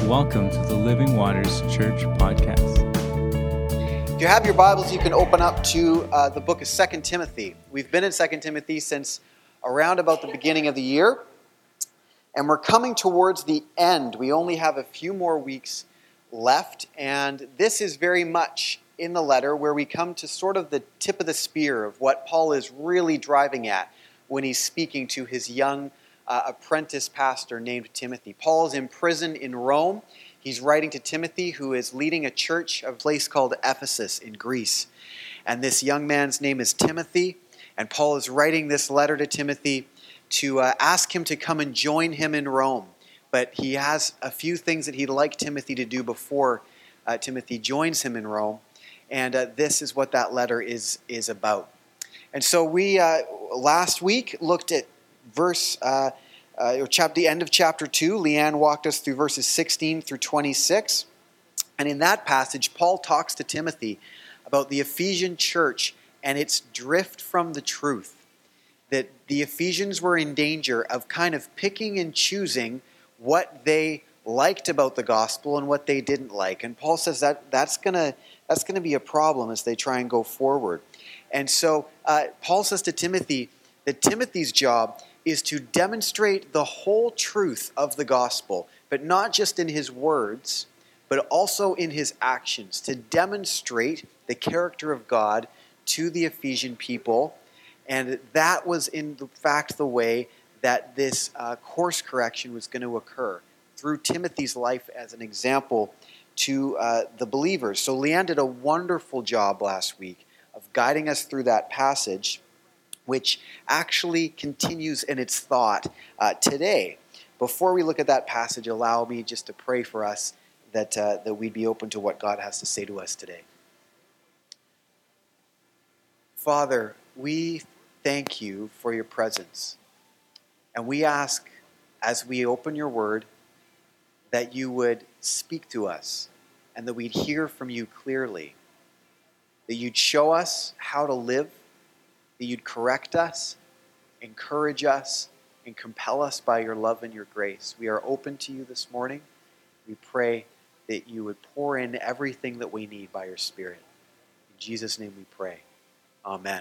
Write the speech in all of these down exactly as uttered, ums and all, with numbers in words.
Welcome to the Living Waters Church podcast. If you have your Bibles, you can open up to uh, the book of Second Timothy. We've been in Second Timothy since around about the beginning of the year, and we're coming towards the end. We only have a few more weeks left, and this is very much in the letter where we come to sort of the tip of the spear of what Paul is really driving at when he's speaking to his young uh, apprentice pastor named Timothy. Paul is imprisoned in Rome. He's writing to Timothy, who is leading a church, a place called Ephesus in Greece. And this young man's name is Timothy, and Paul is writing this letter to Timothy to uh, ask him to come and join him in Rome. But he has a few things that he'd like Timothy to do before uh, Timothy joins him in Rome. And uh, this is what that letter is, is about. And so we, uh, last week, looked at verse, uh, uh, or chap- the end of chapter two. Leanne walked us through verses sixteen through twenty-six. And in that passage, Paul talks to Timothy about the Ephesian church and its drift from the truth. That the Ephesians were in danger of kind of picking and choosing what they liked about the gospel and what they didn't like. And Paul says that that's gonna that's gonna be a problem as they try and go forward. And so uh, Paul says to Timothy that Timothy's job is to demonstrate the whole truth of the gospel, but not just in his words, but also in his actions, to demonstrate the character of God to the Ephesian people. And that was, in fact, the way that this uh, course correction was going to occur, through Timothy's life as an example to uh, the believers. So Leanne did a wonderful job last week of guiding us through that passage, which actually continues in its thought uh, today. Before we look at that passage, allow me just to pray for us that, uh, that we'd be open to what God has to say to us today. Father, we thank you for your presence. And we ask, as we open your word, that you would speak to us and that we'd hear from you clearly. That you'd show us how to live, that you'd correct us, encourage us, and compel us by your love and your grace. We are open to you this morning. We pray that you would pour in everything that we need by your Spirit. In Jesus' name we pray. Amen.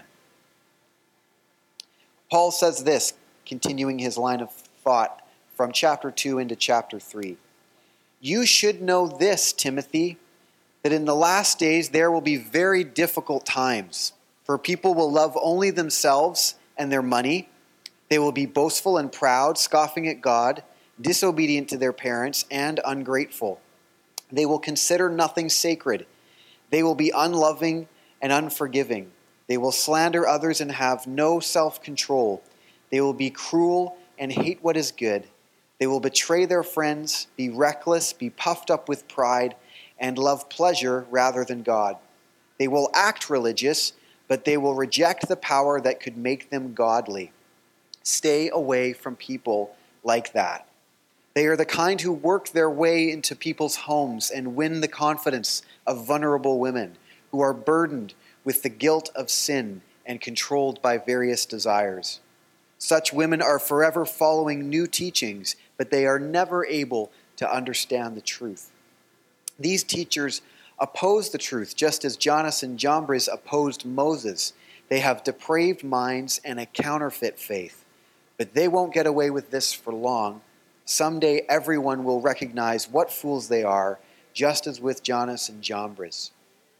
Paul says this, continuing his line of thought from chapter two into chapter three. You should know this, Timothy, that in the last days there will be very difficult times. For people will love only themselves and their money. They will be boastful and proud, scoffing at God, disobedient to their parents, and ungrateful. They will consider nothing sacred. They will be unloving and unforgiving. They will slander others and have no self-control. They will be cruel and hate what is good. They will betray their friends, be reckless, be puffed up with pride, and love pleasure rather than God. They will act religious, but they will reject the power that could make them godly. Stay away from people like that. They are the kind who work their way into people's homes and win the confidence of vulnerable women who are burdened with the guilt of sin and controlled by various desires. Such women are forever following new teachings, but they are never able to understand the truth. These teachers oppose the truth, just as Jannes and Jambres opposed Moses. They have depraved minds and a counterfeit faith. But they won't get away with this for long. Someday everyone will recognize what fools they are, just as with Jannes and Jambres.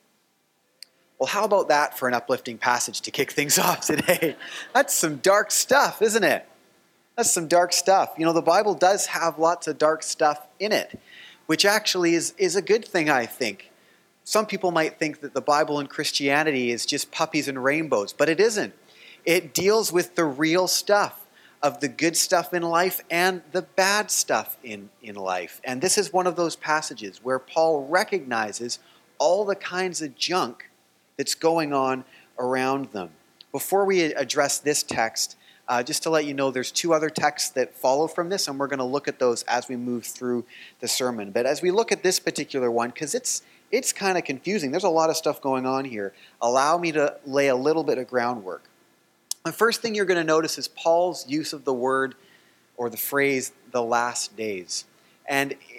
Well, how about that for an uplifting passage to kick things off today? That's some dark stuff, isn't it? That's some dark stuff. You know, the Bible does have lots of dark stuff in it, which actually is, is a good thing, I think. Some people might think that the Bible and Christianity is just puppies and rainbows, but it isn't. It deals with the real stuff of the good stuff in life and the bad stuff in, in life. And this is one of those passages where Paul recognizes all the kinds of junk that's going on around them. Before we address this text, uh, just to let you know, there's two other texts that follow from this, and we're going to look at those as we move through the sermon. But as we look at this particular one, because it's It's kind of confusing. There's a lot of stuff going on here. Allow me to lay a little bit of groundwork. The first thing you're going to notice is Paul's use of the word or the phrase, the last days. And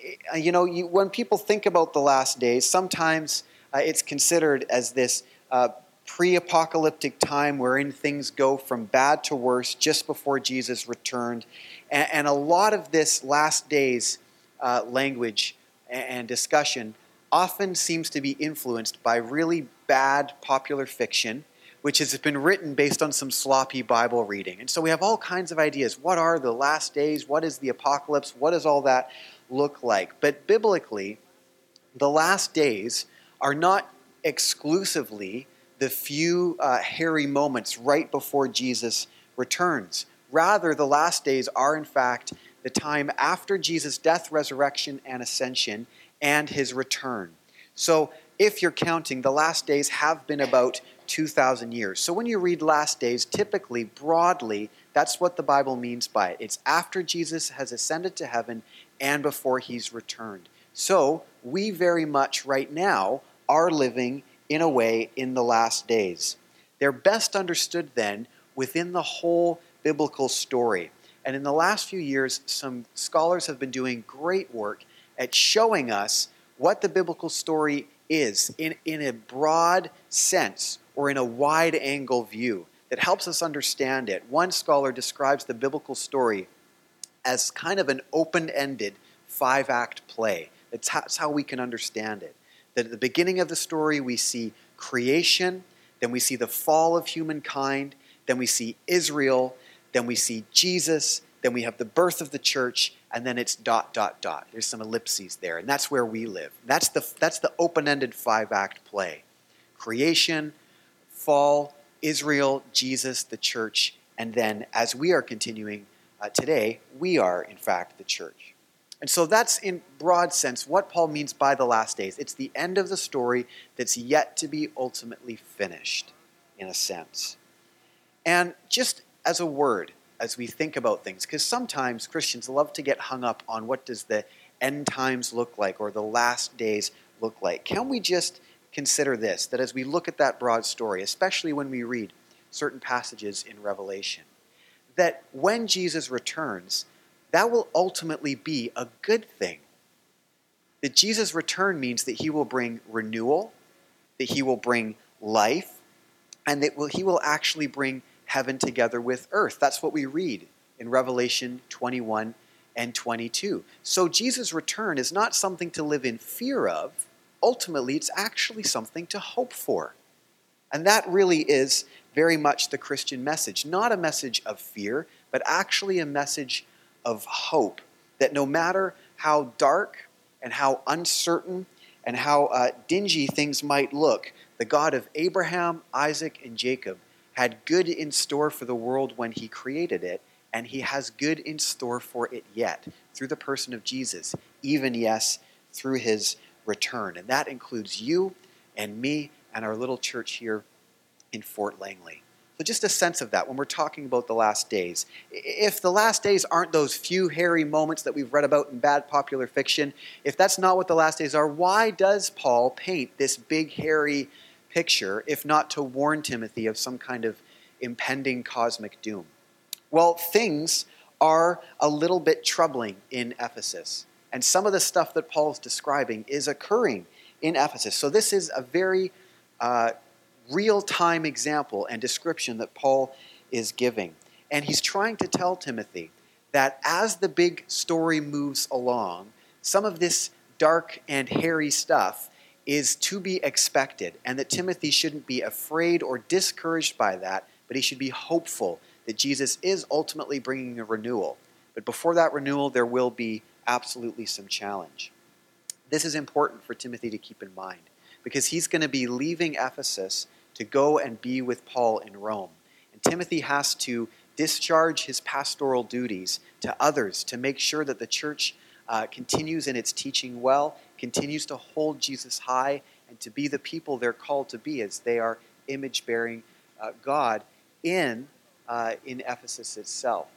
you know, you, when people think about the last days, sometimes uh, it's considered as this uh, pre-apocalyptic time wherein things go from bad to worse just before Jesus returned. And, and a lot of this last days uh, language and discussion often seems to be influenced by really bad popular fiction, which has been written based on some sloppy Bible reading. And so we have all kinds of ideas. What are the last days? What is the apocalypse? What does all that look like? But biblically, the last days are not exclusively the few uh, hairy moments right before Jesus returns. Rather, the last days are, in fact, the time after Jesus' death, resurrection, and ascension, and his return. So, if you're counting, the last days have been about two thousand years. So when you read last days, typically, broadly, that's what the Bible means by it. It's after Jesus has ascended to heaven and before he's returned. So, we very much right now are living in a way in the last days. They're best understood then within the whole biblical story. And in the last few years, some scholars have been doing great work at showing us what the biblical story is in, in a broad sense or in a wide angle view that helps us understand it. One scholar describes the biblical story as kind of an open-ended five-act play. That's how, that's how we can understand it. That at the beginning of the story, we see creation, then we see the fall of humankind, then we see Israel, then we see Jesus, then we have the birth of the church, and then it's dot, dot, dot. There's some ellipses there, and that's where we live. That's the, that's the open-ended five-act play. Creation, fall, Israel, Jesus, the church, and then as we are continuing uh, today, we are, in fact, the church. And so that's, in broad sense, what Paul means by the last days. It's the end of the story that's yet to be ultimately finished, in a sense. And just as a word, as we think about things, because sometimes Christians love to get hung up on what does the end times look like or the last days look like. Can we just consider this, that as we look at that broad story, especially when we read certain passages in Revelation, that when Jesus returns, that will ultimately be a good thing. That Jesus' return means that he will bring renewal, that he will bring life, and that he will actually bring heaven together with earth. That's what we read in Revelation twenty-one and twenty-two. So Jesus' return is not something to live in fear of. Ultimately, it's actually something to hope for. And that really is very much the Christian message. Not a message of fear, but actually a message of hope. That no matter how dark and how uncertain and how uh, dingy things might look, the God of Abraham, Isaac, and Jacob had good in store for the world when he created it, and he has good in store for it yet, through the person of Jesus, even, yes, through his return. And that includes you and me and our little church here in Fort Langley. So just a sense of that when we're talking about the last days. If the last days aren't those few hairy moments that we've read about in bad popular fiction, if that's not what the last days are, why does Paul paint this big hairy picture, if not to warn Timothy of some kind of impending cosmic doom? Well, things are a little bit troubling in Ephesus. And some of the stuff that Paul's describing is occurring in Ephesus. So this is a very uh, real-time example and description that Paul is giving. And he's trying to tell Timothy that as the big story moves along, some of this dark and hairy stuff is to be expected, and that Timothy shouldn't be afraid or discouraged by that, but he should be hopeful that Jesus is ultimately bringing a renewal. But before that renewal, there will be absolutely some challenge. This is important for Timothy to keep in mind, because he's going to be leaving Ephesus to go and be with Paul in Rome. And Timothy has to discharge his pastoral duties to others to make sure that the church uh, continues in its teaching well, continues to hold Jesus high, and to be the people they're called to be as they are image-bearing uh, God in, uh, in Ephesus itself.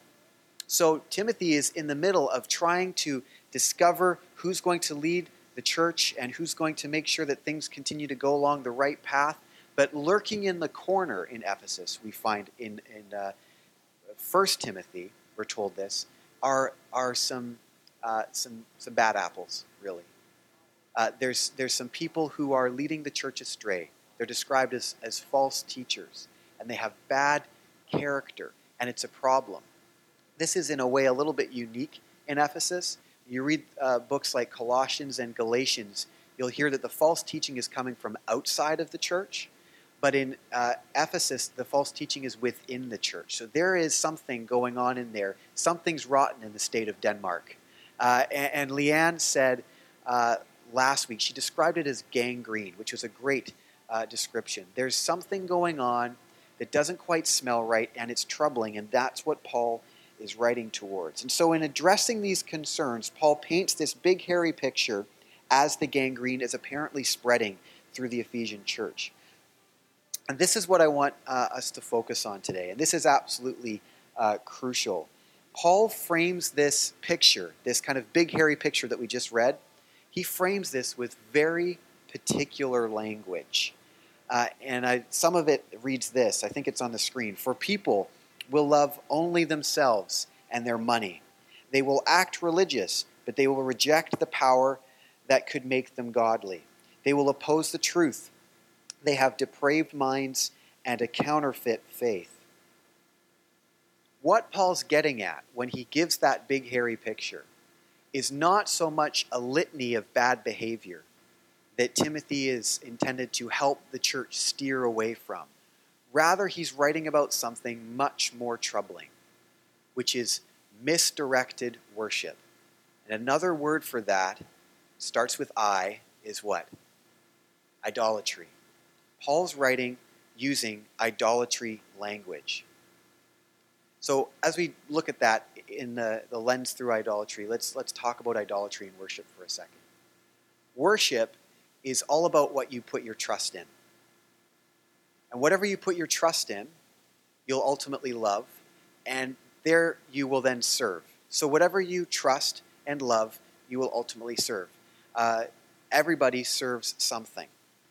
So Timothy is in the middle of trying to discover who's going to lead the church and who's going to make sure that things continue to go along the right path. But lurking in the corner in Ephesus, we find in, in uh, First Timothy, we're told this, are, are some uh, some some bad apples, really. Uh, there's there's some people who are leading the church astray. They're described as, as false teachers, and they have bad character, and it's a problem. This is in a way a little bit unique in Ephesus. You read uh, books like Colossians and Galatians, you'll hear that the false teaching is coming from outside of the church, but in uh, Ephesus, the false teaching is within the church. So there is something going on in there. Something's rotten in the state of Denmark. Uh, and, and Leanne said uh, last week, she described it as gangrene, which was a great uh, description. There's something going on that doesn't quite smell right, and it's troubling, and that's what Paul is writing towards. And so in addressing these concerns, Paul paints this big hairy picture as the gangrene is apparently spreading through the Ephesian church. And this is what I want uh, us to focus on today, and this is absolutely uh, crucial. Paul frames this picture, this kind of big hairy picture that we just read, he frames this with very particular language. Uh, and I, some of it reads this, I think it's on the screen. For people will love only themselves and their money. They will act religious, but they will reject the power that could make them godly. They will oppose the truth. They have depraved minds and a counterfeit faith. What Paul's getting at when he gives that big hairy picture is not so much a litany of bad behavior that Timothy is intended to help the church steer away from. Rather, he's writing about something much more troubling, which is misdirected worship. And another word for that, starts with I, is what? Idolatry. Paul's writing using idolatry language. So as we look at that in the, the lens through idolatry, let's, let's talk about idolatry and worship for a second. Worship is all about what you put your trust in. And whatever you put your trust in, you'll ultimately love, and there you will then serve. So whatever you trust and love, you will ultimately serve. Uh, everybody serves something.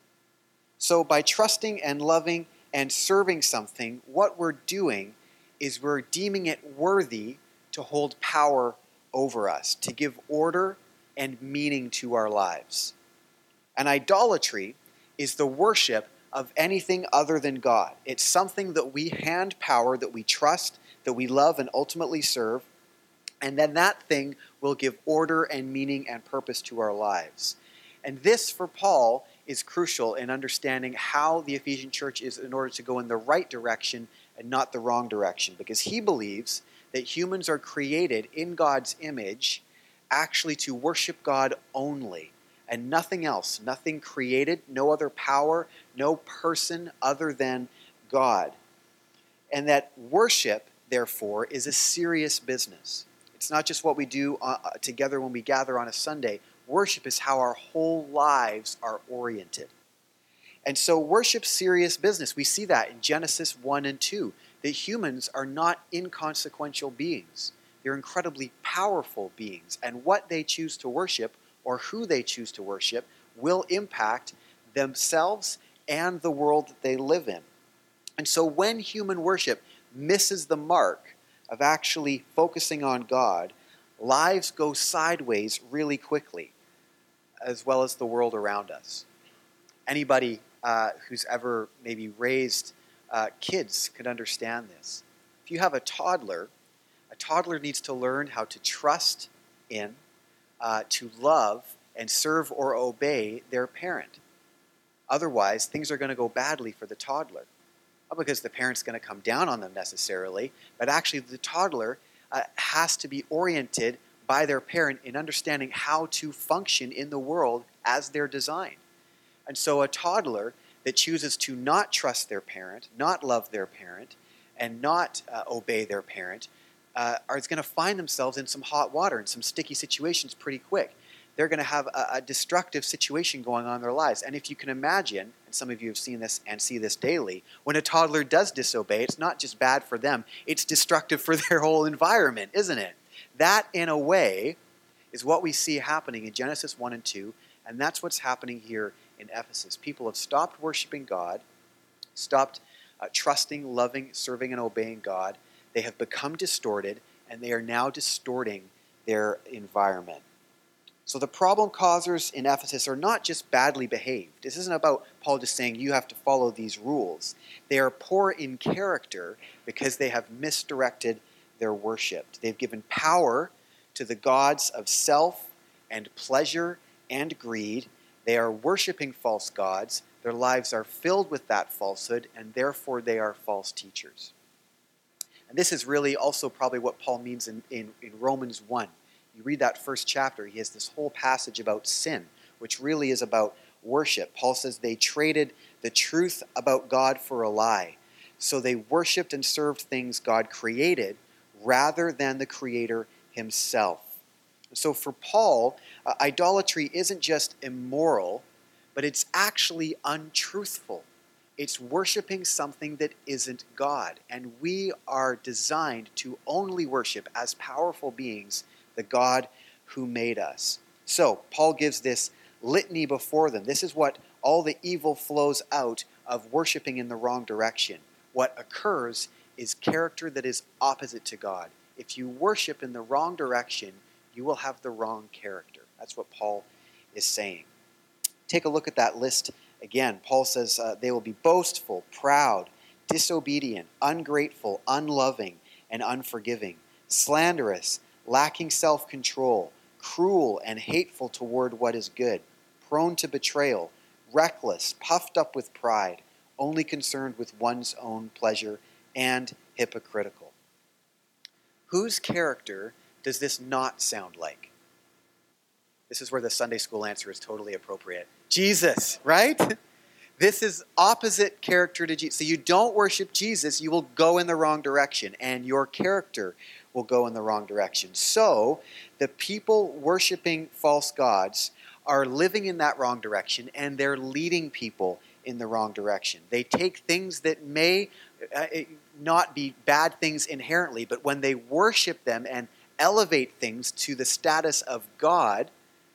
So by trusting and loving and serving something, what we're doing is we're deeming it worthy to hold power over us, to give order and meaning to our lives. And idolatry is the worship of anything other than God. It's something that we hand power, that we trust, that we love and ultimately serve, and then that thing will give order and meaning and purpose to our lives. And this, for Paul, is crucial in understanding how the Ephesian church is in order to go in the right direction and not the wrong direction, because he believes that humans are created in God's image actually to worship God only and nothing else, nothing created, no other power, no person other than God. And that worship, therefore, is a serious business. It's not just what we do uh, together when we gather on a Sunday. Worship is how our whole lives are oriented. And so worship's serious business. We see that in Genesis one and two, that humans are not inconsequential beings. They're incredibly powerful beings, and what they choose to worship or who they choose to worship will impact themselves and the world that they live in. And so when human worship misses the mark of actually focusing on God, lives go sideways really quickly, as well as the world around us. Anybody uh, who's ever maybe raised uh, kids could understand this. If you have a toddler, a toddler needs to learn how to trust in, uh, to love, and serve or obey their parent. Otherwise, things are going to go badly for the toddler. Not because the parent's going to come down on them necessarily, but actually the toddler uh, has to be oriented by their parent in understanding how to function in the world as they're designed. And so a toddler that chooses to not trust their parent, not love their parent, and not uh, obey their parent, uh, is going to find themselves in some hot water, in some sticky situations pretty quick. They're going to have a, a destructive situation going on in their lives. And if you can imagine, and some of you have seen this and see this daily, when a toddler does disobey, it's not just bad for them, it's destructive for their whole environment, isn't it? That, in a way, is what we see happening in Genesis one and two, and that's what's happening here in Ephesus. People have stopped worshiping God, stopped uh, trusting, loving, serving, and obeying God. They have become distorted, and they are now distorting their environment. So the problem causers in Ephesus are not just badly behaved. This isn't about Paul just saying you have to follow these rules. They are poor in character because they have misdirected their worship. They've given power to the gods of self and pleasure and greed. They are worshiping false gods. Their lives are filled with that falsehood, and therefore they are false teachers. And this is really also probably what Paul means in, in, in Romans one. You read that first chapter, he has this whole passage about sin, which really is about worship. Paul says they traded the truth about God for a lie. So they worshipped and served things God created rather than the Creator himself. So for Paul, uh, idolatry isn't just immoral, but it's actually untruthful. It's worshiping something that isn't God. And we are designed to only worship as powerful beings the God who made us. So Paul gives this litany before them. This is what all the evil flows out of worshiping in the wrong direction. What occurs is character that is opposite to God. If you worship in the wrong direction, you will have the wrong character. That's what Paul is saying. Take a look at that list again. Paul says uh, they will be boastful, proud, disobedient, ungrateful, unloving, and unforgiving, slanderous, lacking self-control, cruel and hateful toward what is good, prone to betrayal, reckless, puffed up with pride, only concerned with one's own pleasure, and hypocritical. Whose character does this not sound like? This is where the Sunday school answer is totally appropriate. Jesus, right? This is opposite character to Jesus. So you don't worship Jesus, you will go in the wrong direction, and your character will go in the wrong direction. So the people worshiping false gods are living in that wrong direction, and they're leading people in the wrong direction. They take things that may uh, not be bad things inherently, but when they worship them and elevate things to the status of God,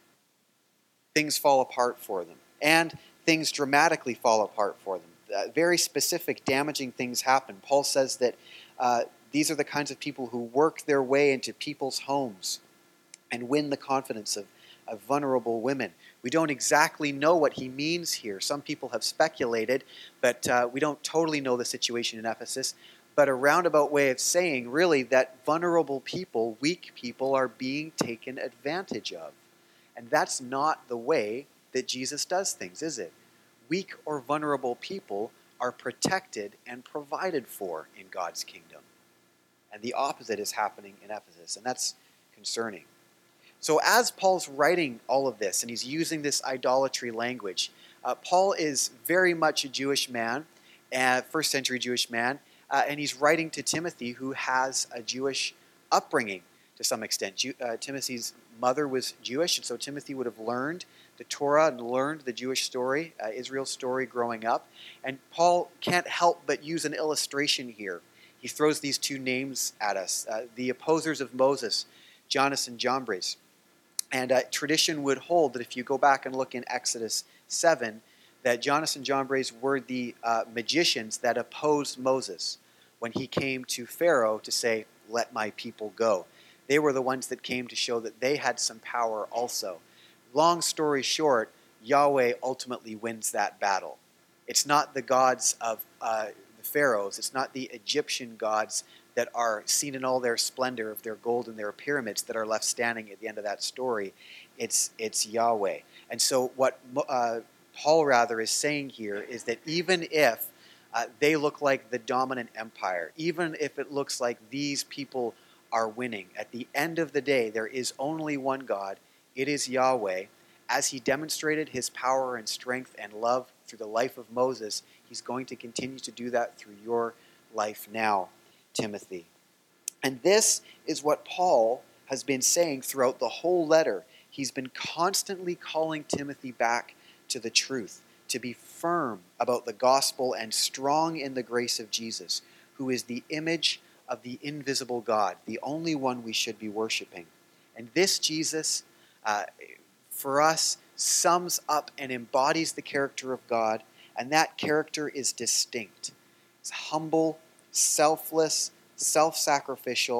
things fall apart for them. And things dramatically fall apart for them. Uh, very specific, damaging things happen. Paul says that uh, these are the kinds of people who work their way into people's homes and win the confidence of, of vulnerable women. We don't exactly know what he means here. Some people have speculated, but uh, we don't totally know the situation in Ephesus. But a roundabout way of saying, really, that vulnerable people, weak people, are being taken advantage of. And that's not the way that Jesus does things, is it? Weak or vulnerable people are protected and provided for in God's kingdom. And the opposite is happening in Ephesus, and that's concerning. So as Paul's writing all of this, and he's using this idolatry language, uh, Paul is very much a Jewish man, a first century Jewish man, uh, and he's writing to Timothy, who has a Jewish upbringing to some extent. Ju- uh, Timothy's mother was Jewish, and so Timothy would have learned the Torah and learned the Jewish story, uh, Israel's story growing up. And Paul can't help but use an illustration here. He throws these two names at us, uh, the opposers of Moses, Jannes and Jambres. And uh, tradition would hold that if you go back and look in Exodus seven, that Jannes and Jambres were the uh, magicians that opposed Moses when he came to Pharaoh to say, "Let my people go." They were the ones that came to show that they had some power also. Long story short, Yahweh ultimately wins that battle. It's not the gods of uh, the pharaohs. It's not the Egyptian gods that are seen in all their splendor of their gold and their pyramids that are left standing at the end of that story. It's it's Yahweh. And so what uh, Paul rather is saying here is that even if uh, they look like the dominant empire, even if it looks like these people are winning, at the end of the day, there is only one God. It is Yahweh. As he demonstrated his power and strength and love through the life of Moses, he's going to continue to do that through your life now, Timothy. And this is what Paul has been saying throughout the whole letter. He's been constantly calling Timothy back to the truth, to be firm about the gospel and strong in the grace of Jesus, who is the image of the invisible God, the only one we should be worshiping. And this Jesus, uh, for us, sums up and embodies the character of God, and that character is distinct. It's humble, selfless, self-sacrificial,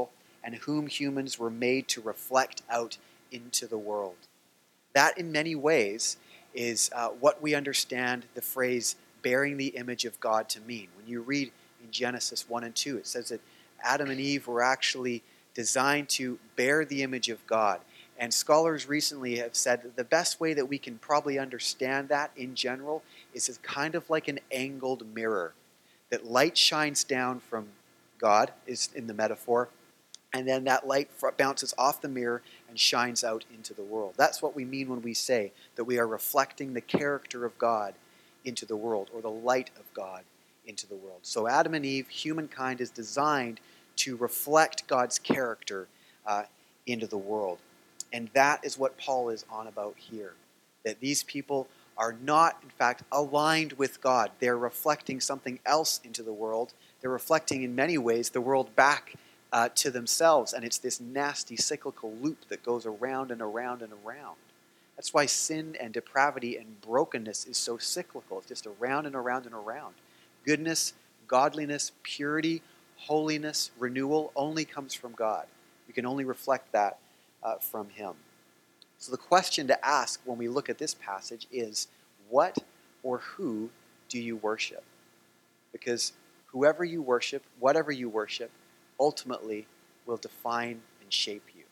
and whom humans were made to reflect out into the world. That, in many ways, is uh, what we understand the phrase bearing the image of God to mean. When you read in Genesis one and two, it says that Adam and Eve were actually designed to bear the image of God. And scholars recently have said that the best way that we can probably understand that in general is it's kind of like an angled mirror. That light shines down from God, is in the metaphor, and then that light bounces off the mirror and shines out into the world. That's what we mean when we say that we are reflecting the character of God into the world, or the light of God into the world. So Adam and Eve, humankind, is designed to reflect God's character uh, into the world. And that is what Paul is on about here. That these people are not, in fact, aligned with God. They're reflecting something else into the world. They're reflecting, in many ways, the world back uh, to themselves. And it's this nasty cyclical loop that goes around and around and around. That's why sin and depravity and brokenness is so cyclical. It's just around and around and around. Goodness, godliness, purity, holiness, renewal only comes from God. We can only reflect that uh, from Him. So the question to ask when we look at this passage is, what or who do you worship? Because whoever you worship, whatever you worship, ultimately will define and shape you.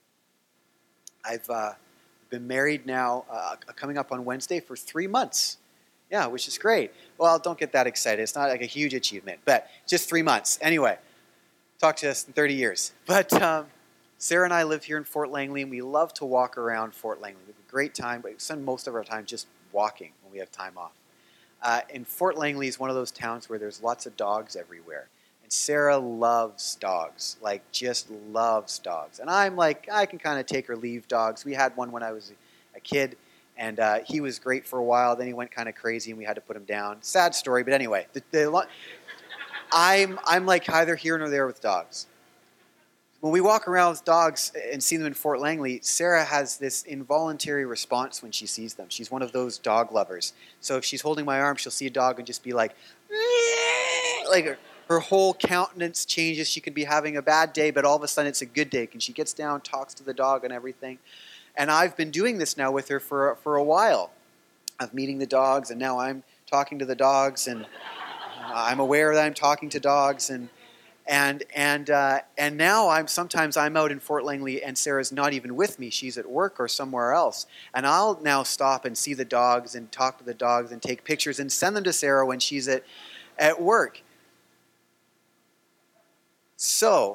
I've uh, been married now, uh, coming up on Wednesday, for three months. Yeah, which is great. Well, don't get that excited. It's not like a huge achievement, but just three months. Anyway, talk to us in thirty years. But um, Sarah and I live here in Fort Langley, and we love to walk around Fort Langley. We have a great time, but we spend most of our time just walking when we have time off. Uh, and Fort Langley is one of those towns where there's lots of dogs everywhere. And Sarah loves dogs, like just loves dogs. And I'm like, I can kind of take or leave dogs. We had one when I was a kid, and uh, he was great for a while. Then he went kind of crazy, and we had to put him down. Sad story, but anyway, the, the, I'm I'm like either here nor there with dogs. When we walk around with dogs and see them in Fort Langley, Sarah has this involuntary response when she sees them. She's one of those dog lovers. So if she's holding my arm, she'll see a dog and just be like, like her, her whole countenance changes. She could be having a bad day, but all of a sudden it's a good day. And she gets down, talks to the dog and everything. And I've been doing this now with her for, for a while, of meeting the dogs, and now I'm talking to the dogs, and I'm aware that I'm talking to dogs, and And and uh, and now I'm sometimes I'm out in Fort Langley and Sarah's not even with me. She's at work or somewhere else. And I'll now stop and see the dogs and talk to the dogs and take pictures and send them to Sarah when she's at, at work. So,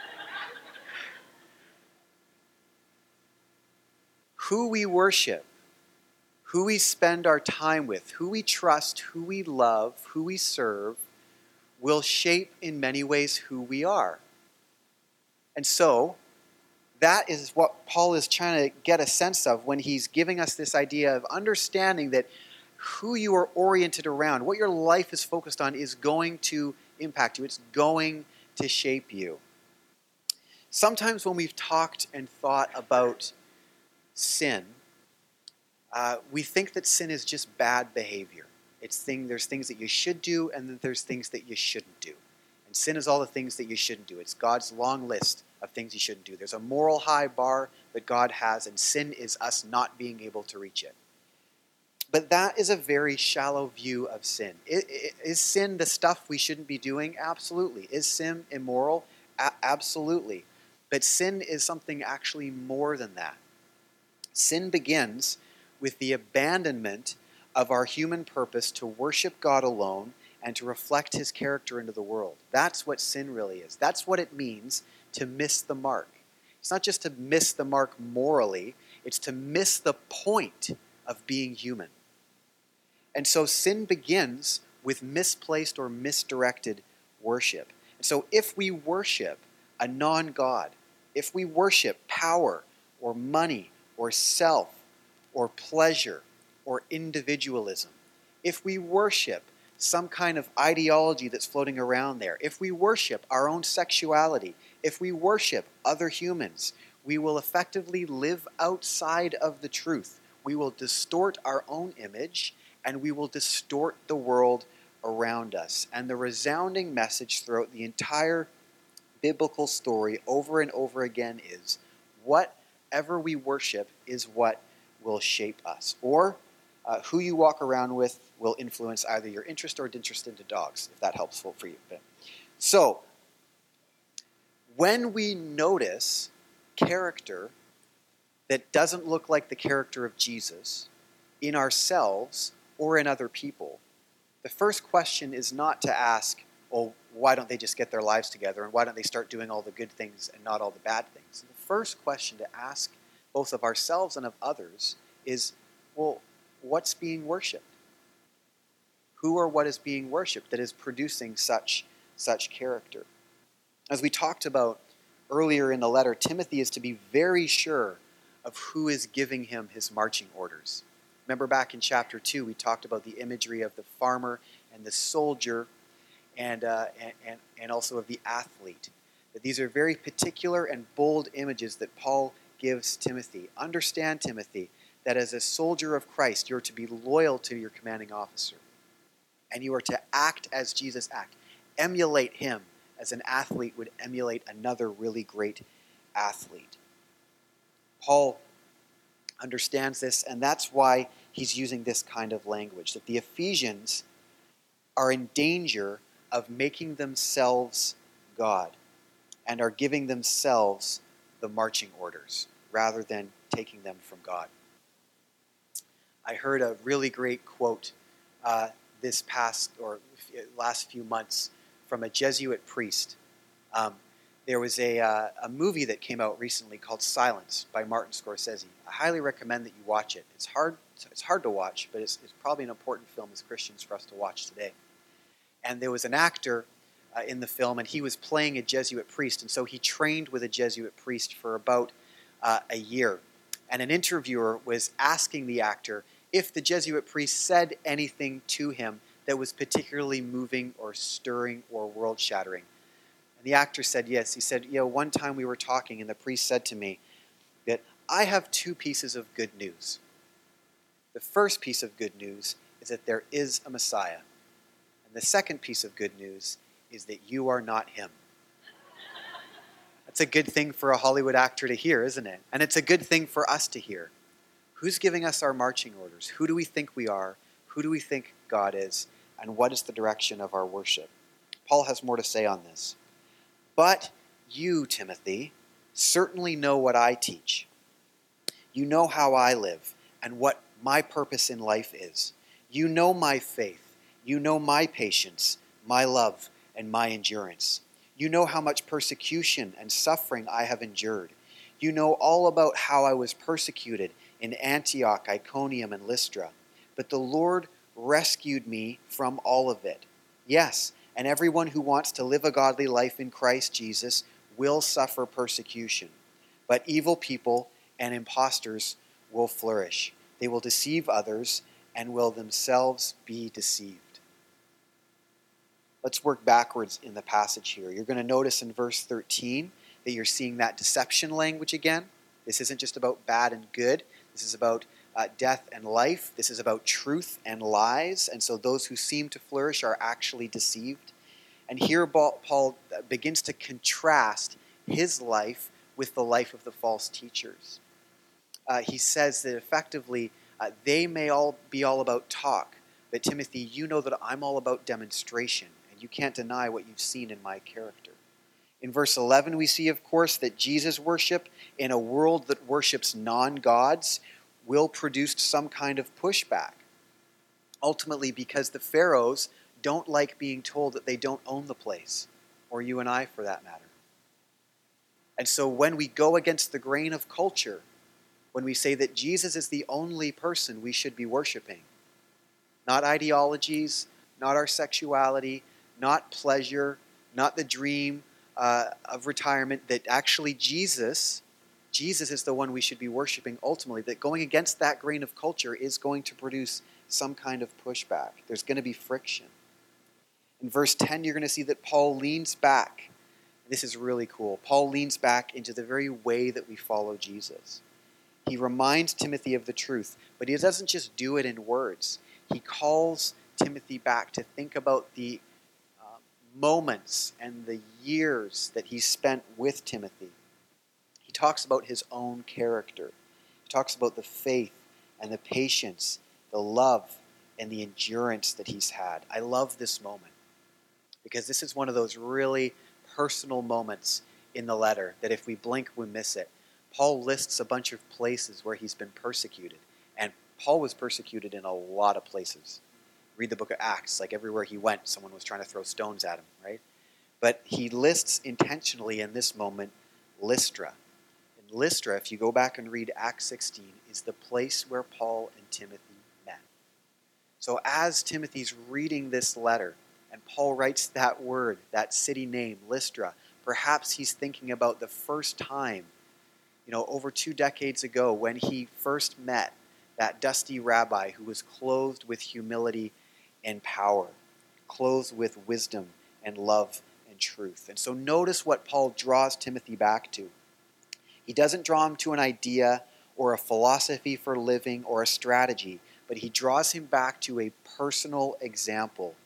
who we worship, who we spend our time with, who we trust, who we love, who we serve, will shape in many ways who we are. And so, that is what Paul is trying to get a sense of when he's giving us this idea of understanding that who you are oriented around, what your life is focused on, is going to impact you. It's going to shape you. Sometimes when we've talked and thought about sin, uh, we think that sin is just bad behavior. It's thing, there's things that you should do, and then there's things that you shouldn't do. And sin is all the things that you shouldn't do. It's God's long list of things you shouldn't do. There's a moral high bar that God has, and sin is us not being able to reach it. But that is a very shallow view of sin. Is sin the stuff we shouldn't be doing? Absolutely. Is sin immoral? A- absolutely. But sin is something actually more than that. Sin begins with the abandonment of our human purpose to worship God alone and to reflect His character into the world. That's what sin really is. That's what it means to miss the mark. It's not just to miss the mark morally, it's to miss the point of being human. And so sin begins with misplaced or misdirected worship. And so if we worship a non-God, if we worship power or money or self or pleasure or individualism, if we worship some kind of ideology that's floating around there, if we worship our own sexuality, if we worship other humans, we will effectively live outside of the truth. We will distort our own image, and we will distort the world around us. And the resounding message throughout the entire biblical story over and over again is whatever we worship is what will shape us. Or uh, who you walk around with will influence either your interest or disinterest into dogs, if that helps for you. So, when we notice character that doesn't look like the character of Jesus in ourselves or in other people, the first question is not to ask, well, why don't they just get their lives together and why don't they start doing all the good things and not all the bad things? The first question to ask both of ourselves and of others is, well, what's being worshipped? Who or what is being worshipped that is producing such, such character? As we talked about earlier in the letter, Timothy is to be very sure of who is giving him his marching orders. Remember back in chapter two, we talked about the imagery of the farmer and the soldier and, uh, and, and also of the athlete. That these are very particular and bold images that Paul gives Timothy. Understand, Timothy, that as a soldier of Christ, you're to be loyal to your commanding officer. And you are to act as Jesus acted. Emulate him as an athlete would emulate another really great athlete. Paul understands this, and that's why he's using this kind of language, that the Ephesians are in danger of making themselves God and are giving themselves the marching orders rather than taking them from God. I heard a really great quote uh, this past or last few months from a Jesuit priest. Um, there was a, uh, a movie that came out recently called Silence by Martin Scorsese. I highly recommend that you watch it. It's hard, it's hard to watch, but it's, it's probably an important film as Christians for us to watch today. And there was an actor uh, in the film, and he was playing a Jesuit priest, and so he trained with a Jesuit priest for about uh, a year. And an interviewer was asking the actor if the Jesuit priest said anything to him that was particularly moving or stirring or world-shattering. And the actor said yes. He said, you know, one time we were talking and the priest said to me that I have two pieces of good news. The first piece of good news is that there is a Messiah. And the second piece of good news is that you are not him. That's a good thing for a Hollywood actor to hear, isn't it? And it's a good thing for us to hear. Who's giving us our marching orders? Who do we think we are? Who do we think God is? And what is the direction of our worship? Paul has more to say on this. But you, Timothy, certainly know what I teach. You know how I live and what my purpose in life is. You know my faith. You know my patience, my love, and my endurance. You know how much persecution and suffering I have endured. You know all about how I was persecuted in Antioch, Iconium, and Lystra. But the Lord rescued me from all of it. Yes, and everyone who wants to live a godly life in Christ Jesus will suffer persecution. But evil people and impostors will flourish. They will deceive others and will themselves be deceived. Let's work backwards in the passage here. You're going to notice in verse thirteen that you're seeing that deception language again. This isn't just about bad and good. This is about uh, death and life. This is about truth and lies. And so those who seem to flourish are actually deceived. And here Paul begins to contrast his life with the life of the false teachers. Uh, he says that effectively uh, they may all be all about talk, but Timothy, you know that I'm all about demonstration, and you can't deny what you've seen in my character. In verse eleven, we see, of course, that Jesus' worship in a world that worships non-gods will produce some kind of pushback. Ultimately, because the pharaohs don't like being told that they don't own the place, or you and I for that matter. And so when we go against the grain of culture, when we say that Jesus is the only person we should be worshiping, not ideologies, not our sexuality, not pleasure, not the dream uh, of retirement, that actually Jesus, Jesus is the one we should be worshiping ultimately, that going against that grain of culture is going to produce some kind of pushback. There's going to be friction. In verse ten, you're going to see that Paul leans back. This is really cool. Paul leans back into the very way that we follow Jesus. He reminds Timothy of the truth, but he doesn't just do it in words. He calls Timothy back to think about the uh, moments and the years that he spent with Timothy, he talks about his own character. He talks about the faith and the patience, the love and the endurance that he's had. I love this moment because this is one of those really personal moments in the letter that if we blink, we miss it. Paul lists a bunch of places where he's been persecuted. And Paul was persecuted in a lot of places. Read the book of Acts. Like everywhere he went, someone was trying to throw stones at him, right? But he lists intentionally in this moment Lystra. And Lystra, if you go back and read Acts sixteen, is the place where Paul and Timothy met. So as Timothy's reading this letter, and Paul writes that word, that city name, Lystra, perhaps he's thinking about the first time, you know, over two decades ago when he first met that dusty rabbi who was clothed with humility and power, clothed with wisdom and love and truth. And so notice what Paul draws Timothy back to. He doesn't draw him to an idea or a philosophy for living or a strategy, but he draws him back to a personal example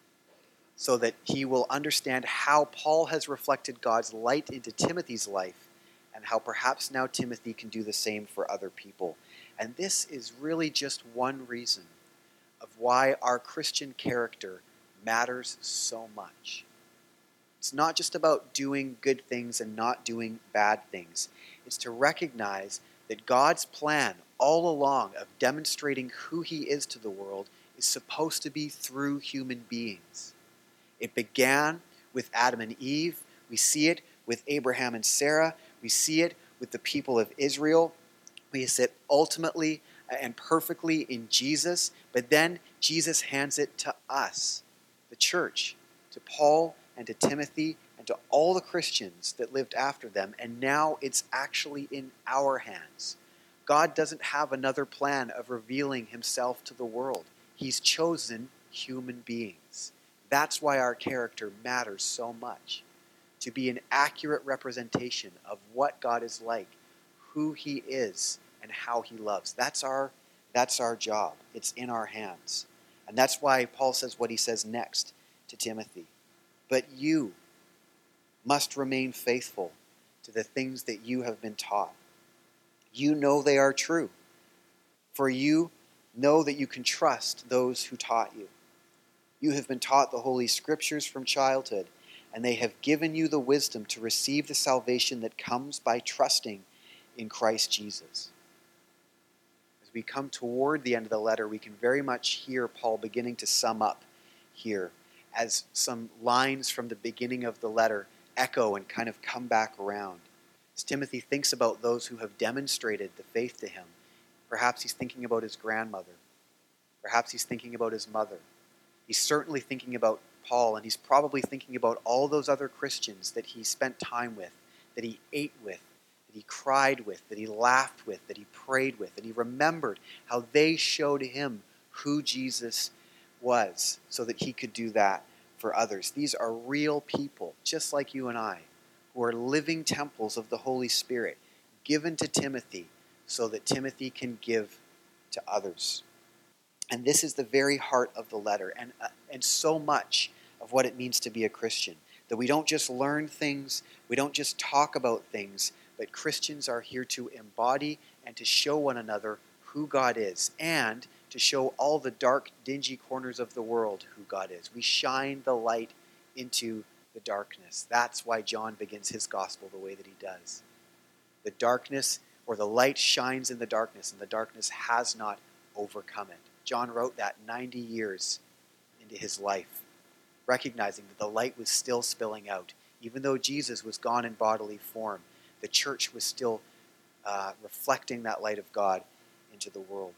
so that he will understand how Paul has reflected God's light into Timothy's life and how perhaps now Timothy can do the same for other people. And this is really just one reason of why our Christian character matters so much. It's not just about doing good things and not doing bad things. It's to recognize that God's plan all along of demonstrating who he is to the world is supposed to be through human beings. It began with Adam and Eve. We see it with Abraham and Sarah. We see it with the people of Israel. We see it ultimately and perfectly in Jesus. But then Jesus hands it to us, the church, to Paul and to Timothy and to all the Christians that lived after them. And now it's actually in our hands. God doesn't have another plan of revealing himself to the world. He's chosen human beings. That's why our character matters so much. To be an accurate representation of what God is like, who he is, and how he loves. That's our, that's our job. It's in our hands. And that's why Paul says what he says next to Timothy. But you must remain faithful to the things that you have been taught. You know they are true. For you know that you can trust those who taught you. You have been taught the Holy Scriptures from childhood, and they have given you the wisdom to receive the salvation that comes by trusting in Christ Jesus. As we come toward the end of the letter, we can very much hear Paul beginning to sum up here as some lines from the beginning of the letter echo and kind of come back around. As Timothy thinks about those who have demonstrated the faith to him, perhaps he's thinking about his grandmother. Perhaps he's thinking about his mother. He's certainly thinking about Paul, and he's probably thinking about all those other Christians that he spent time with, that he ate with, that he cried with, that he laughed with, that he prayed with, and he remembered how they showed him who Jesus was so that he could do that for others. These are real people, just like you and I, who are living temples of the Holy Spirit, given to Timothy so that Timothy can give to others. And this is the very heart of the letter, and, uh, and so much of what it means to be a Christian. That we don't just learn things, we don't just talk about things, but Christians are here to embody and to show one another who God is, and to show all the dark, dingy corners of the world who God is. We shine the light into the darkness. That's why John begins his gospel the way that he does. The darkness, or the light shines in the darkness, and the darkness has not overcome it. John wrote that ninety years into his life, recognizing that the light was still spilling out. Even though Jesus was gone in bodily form, the church was still uh, reflecting that light of God into the world.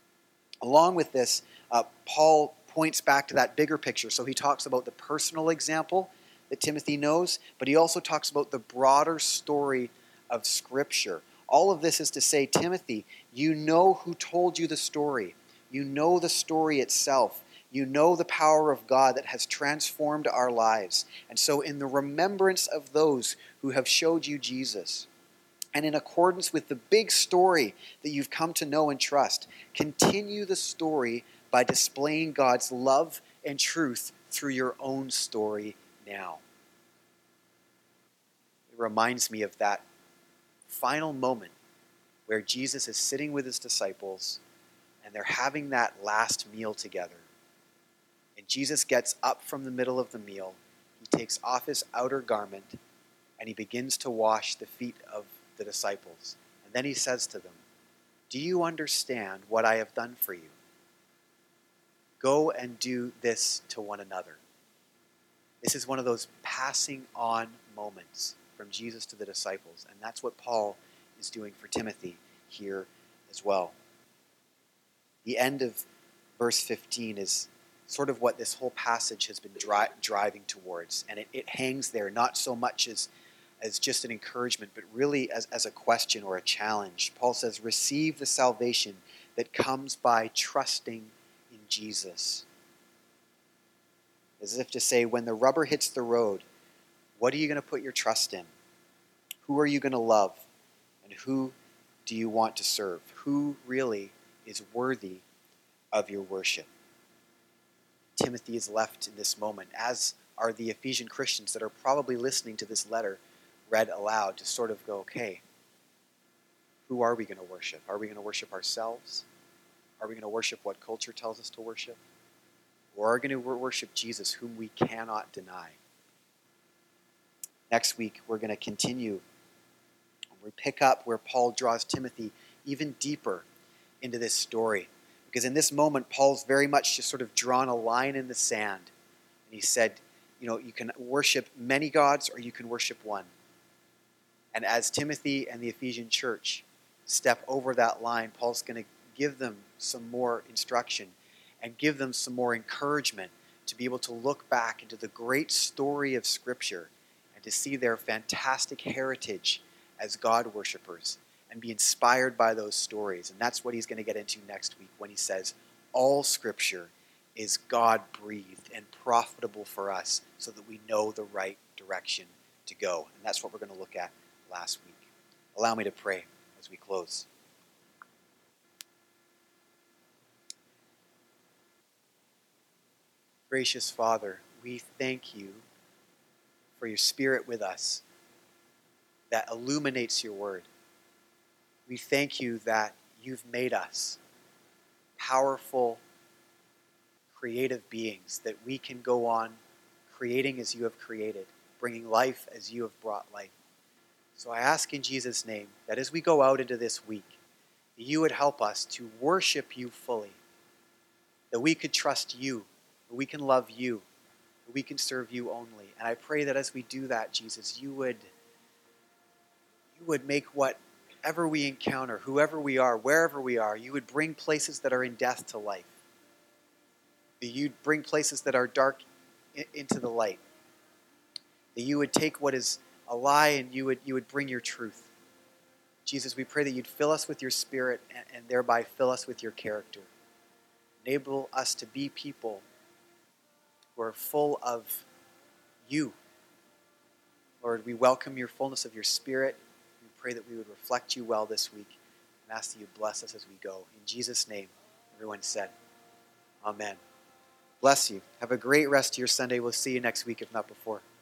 Along with this, uh, Paul points back to that bigger picture. So he talks about the personal example that Timothy knows, but he also talks about the broader story of Scripture. All of this is to say, Timothy, you know who told you the story. You know the story itself. You know the power of God that has transformed our lives. And so in the remembrance of those who have showed you Jesus, and in accordance with the big story that you've come to know and trust, continue the story by displaying God's love and truth through your own story now. It reminds me of that final moment where Jesus is sitting with his disciples and they're having that last meal together. And Jesus gets up from the middle of the meal. He takes off his outer garment and he begins to wash the feet of the disciples. And then he says to them, "Do you understand what I have done for you? Go and do this to one another." This is one of those passing on moments from Jesus to the disciples. And that's what Paul is doing for Timothy here as well. The end of verse fifteen is sort of what this whole passage has been dri- driving towards. And it, it hangs there not so much as, as just an encouragement, but really as, as a question or a challenge. Paul says, receive the salvation that comes by trusting in Jesus. As if to say, when the rubber hits the road, what are you going to put your trust in? Who are you going to love? And who do you want to serve? Who really is worthy of your worship? Timothy is left in this moment, as are the Ephesian Christians that are probably listening to this letter read aloud, to sort of go, okay, who are we going to worship? Are we going to worship ourselves? Are we going to worship what culture tells us to worship? Or are we going to worship Jesus, whom we cannot deny? Next week, we're going to continue. We pick up where Paul draws Timothy even deeper into this story. Because in this moment, Paul's very much just sort of drawn a line in the sand. And he said, you know, you can worship many gods or you can worship one. And as Timothy and the Ephesian church step over that line, Paul's going to give them some more instruction and give them some more encouragement to be able to look back into the great story of Scripture and to see their fantastic heritage as God worshipers and be inspired by those stories. And that's what he's going to get into next week when he says, all Scripture is God-breathed and profitable for us so that we know the right direction to go. And that's what we're going to look at last week. Allow me to pray as we close. Gracious Father, we thank you for your Spirit with us that illuminates your word. We thank you that you've made us powerful, creative beings, that we can go on creating as you have created, bringing life as you have brought life. So I ask in Jesus' name that as we go out into this week, that you would help us to worship you fully, that we could trust you, that we can love you, that we can serve you only. And I pray that as we do that, Jesus, you would, you would make whatever we encounter, whoever we are, wherever we are, you would bring places that are in death to life. That you'd bring places that are dark into the light. That you would take what is a lie and you would, you would bring your truth. Jesus, we pray that you'd fill us with your Spirit and, and thereby fill us with your character. Enable us to be people who are full of you. Lord, we welcome your fullness of your Spirit. We pray that we would reflect you well this week and ask that you bless us as we go. In Jesus' name, everyone said, Amen. Bless you. Have a great rest of your Sunday. We'll see you next week, if not before.